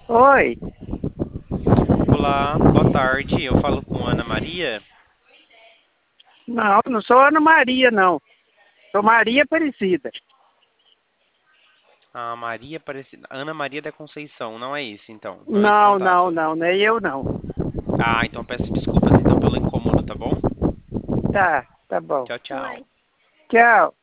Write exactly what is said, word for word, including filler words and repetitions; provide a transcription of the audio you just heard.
Oi. Olá, boa tarde. Eu falo com Ana Maria. Não, não sou Ana Maria, não. Sou Maria Aparecida. A Maria Aparecida. Ana Maria da Conceição, não é isso, então. Meu Não, não, ex-contato. não, nem eu não. Ah, então peço desculpas então pelo incômodo, tá bom? Tá, tá bom. Tchau, tchau. Tchau.